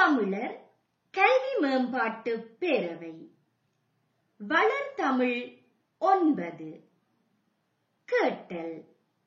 தமிழர் கல்வி மேம்பாட்டு பேரவை வளர்தமிழ் 9 கேட்டல்.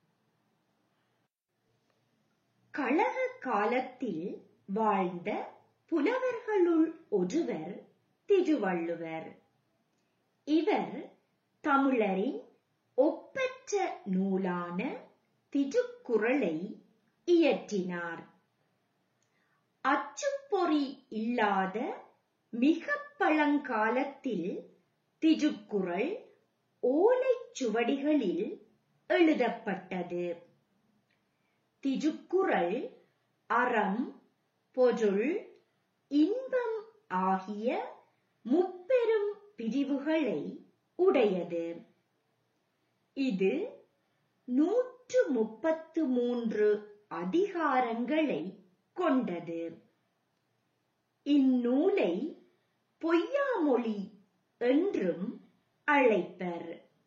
கழக காலத்தில் வாழ்ந்த புலவர்களுள் ஒருவர் திருவள்ளுவர். இவர் தமிழரின் ஒப்பற்ற நூலான திருக்குறளை இயற்றினார். அச்சுப்பொறி இல்லாத மிக பழங்காலத்தில் திருக்குறள் ஓலைச்சுவடிகளில் எழுதப்பட்டது. திருக்குறள் அறம், பொருள், இன்பம் ஆகிய முப்பெரும் பிரிவுகளை உடையது. இது 133 அதிகாரங்களை கொண்டது. இந்நூலை பொய்யாமொழி என்றும் அழைப்பர்.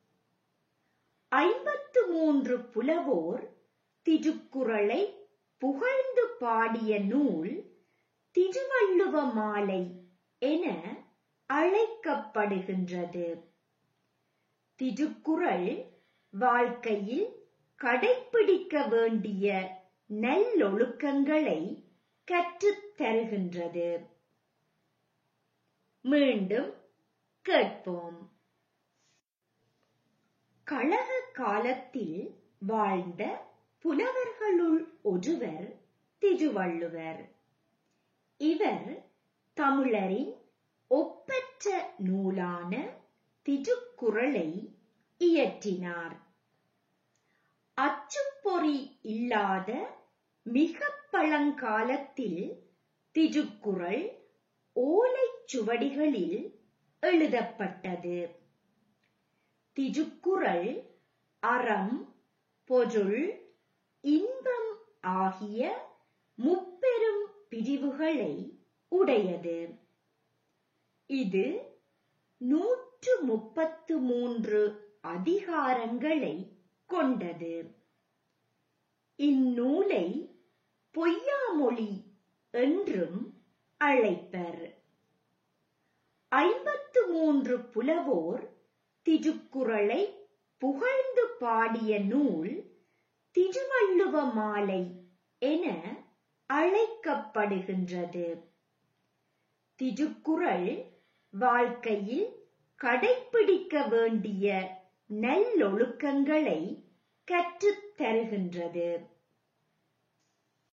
53 புலவோர் திருக்குறளை புகழ்ந்து பாடிய நூல் திருவள்ளுவ மாலை என அழைக்கப்படுகின்றது. திருக்குறள் வாழ்க்கையில் கடைப்பிடிக்க வேண்டிய நல்லொழுக்கங்களை கற்றுத் தருகின்றது. மீண்டும் கேட்போம். கழக காலத்தில் வாழ்ந்த புலவர்களுள் ஒருவர் திருவள்ளுவர். இவர் தமிழரின் ஒப்பற்ற நூலான திருக்குறளை இயற்றினார். அச்சுப்பொறி இல்லாத மிக பழங்காலத்தில் திருக்குறள் ஓலைச்சுவடிகளில் எழுதப்பட்டது. திருக்குறள் அறம், பொருள், இன்பம் ஆகிய முப்பெரும் பிரிவுகளை உடையது. இது 133 அதிகாரங்களை கொண்டது. இந்நூலை பொய்யாமொழி என்றும் அழைப்பர். 53 புலவோர் திருக்குறளை புகழ்ந்து பாடிய நூல் திருவள்ளுவ மாலை என அழைக்கப்படுகின்றது. திருக்குறள் வாழ்க்கையில் கடைப்பிடிக்க வேண்டிய நல்லொழுக்கங்களை கற்றுத் தருகின்றது.